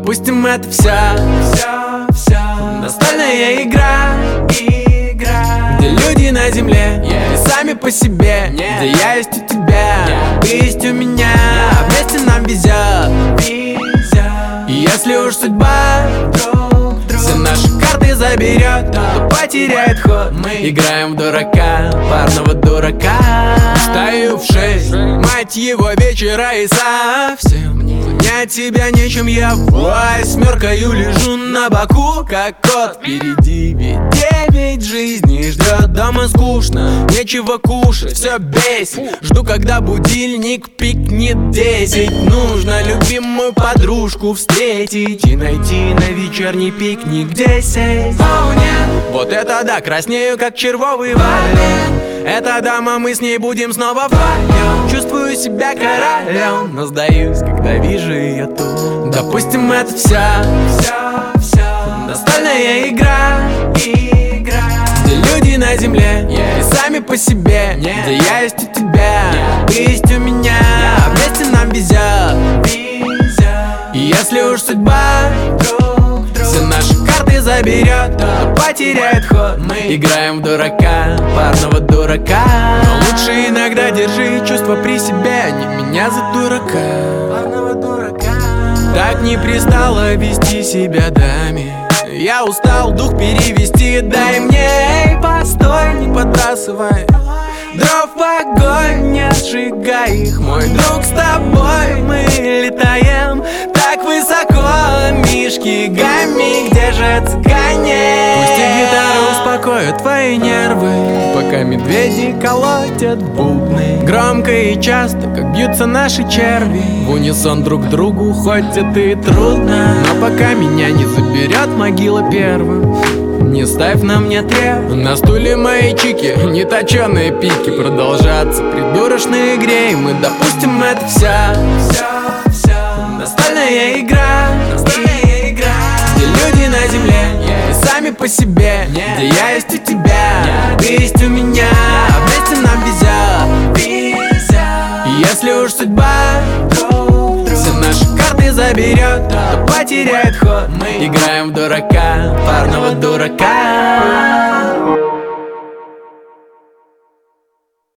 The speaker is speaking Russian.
Допустим, это вся настольная игра, где люди на земле и сами по себе, где я есть у тебя, ты есть у меня, вместе нам везет. И если уж судьба все наши карты заберет, то потеряет ход. Мы играем в дурака, парного дурака. Встаю в 6, мать его, вечера и совсем занять тебя нечем. Я восьмеркою лежу на боку, как кот впереди. Ведь 9 жизней ждет, дома скучно, нечего кушать, все бесит. Жду, когда будильник пикнет 10. Нужно любимую подружку встретить и найти на вечерний пикник 10. О, нет, вот это да, краснею, как червовый валет. Это дама, мы с ней будем снова вдвоем. Чувствую себя королем, но сдаюсь, когда вижу ее тут. Допустим, это вся настольная игра, где люди на земле и сами по себе, где я есть у тебя, ты есть у меня, вместе нам везет. И если уж судьба все наши карты заберет, то потеряет ход. Мы играем в дурака, парного дурака. Но лучше иногда держи чувства при себе, не меня за дурака, парного дурака. Так не пристало вести себя даме. Я устал дух перевести, дай мне, эй, постой, не подбрасывай дров в огонь, не сжигай их, мой друг, с тобой мы летаем так высоко, мишки гамми, где же цыгане? Пусть и гитара успокоит твои нервы, пока медведи колотят бубны. Громко и часто, как бьются наши черви, в унисон друг к другу, хоть это и трудно. Но пока меня не заберет могила первым, не ставь на мне треп. На стуле мои чики, неточеные пики, продолжаться придурочной игре. И мы допустим, это вся настольная игра, где люди на земле и сами по себе, где я есть у тебя, ты есть у меня, вместе нам везет. И если уж судьба все наши карты заберет, то потеряет ход. Мы играем в дурака, парного дурака.